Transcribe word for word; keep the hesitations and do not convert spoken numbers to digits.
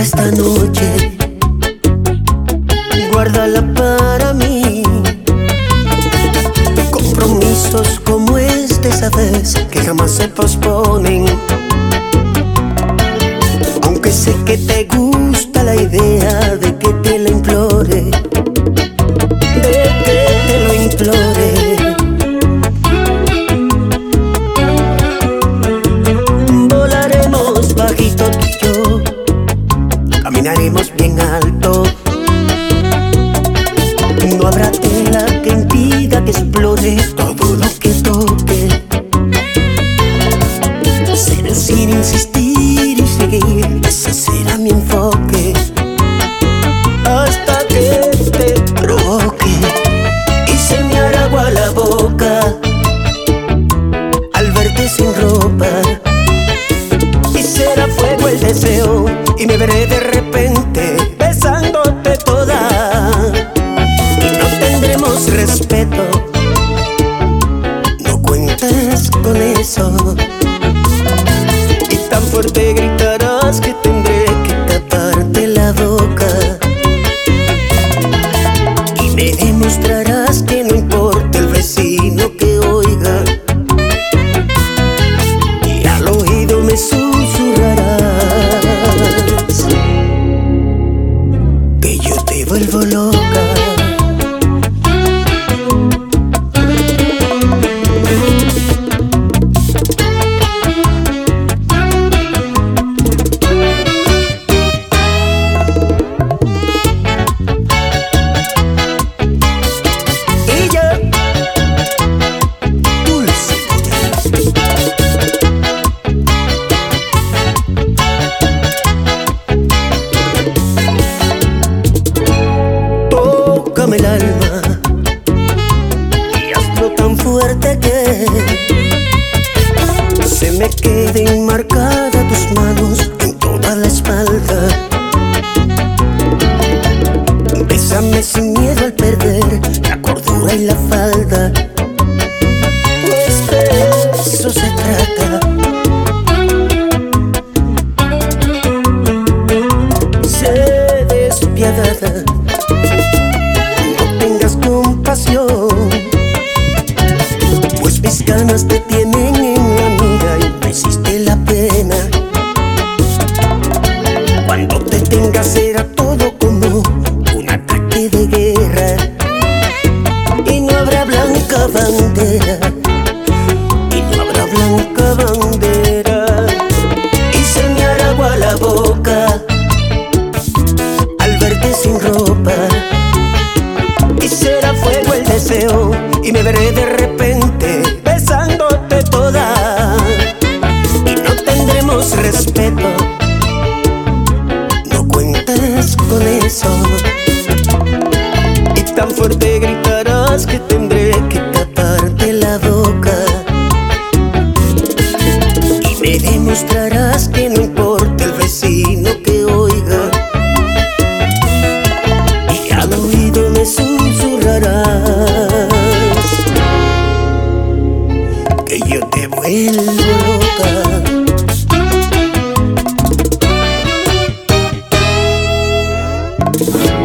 esta noche, guárdala para mí. Compromisos como este sabes que jamás se posponen. Aunque sé que te gusta la idea de que te lo implore, de que te lo implore. Volaremos bajito tú y yo, caminaremos bien alto. No habrá tela que impida que explore todo lo que toque. Seducir, insistir y seguir, ese será mi enfoque, hasta que te provoque y se me hará agua la boca al verte sin ropa. Y será fuego el deseo y me veré de repente besándote toda. Respeto, no cuentes con eso. Y tan fuerte gritarás que tendré que taparte la boca. Y me demostrarás que no importa el vecino que oiga. Y al oído me susurrarás que yo te vuelvo loca. Tócame el alma y hazlo tan fuerte que se me queden marcadas tus manos en toda la espalda. Bésame sin miedo al perder la cordura y la falda, pues de eso se trata. Sé despiadada, pues mis ganas te tienen en la mira y no existe la pena. Cuando te tengas será todo como un ataque de guerra, y no habrá blanca bandera, y no habrá blanca bandera. Y se me hará agua la boca al verte sin ropa. Y será fuego el deseo y me veré de repente besándote toda. Y no tendremos respeto, no cuentes con eso. Y tan fuerte gritarás que tendré que taparte la boca. Y me demostrarás que no importa el vecino que oiga. Y al oído me susurrarás que yo te vuelvo loca.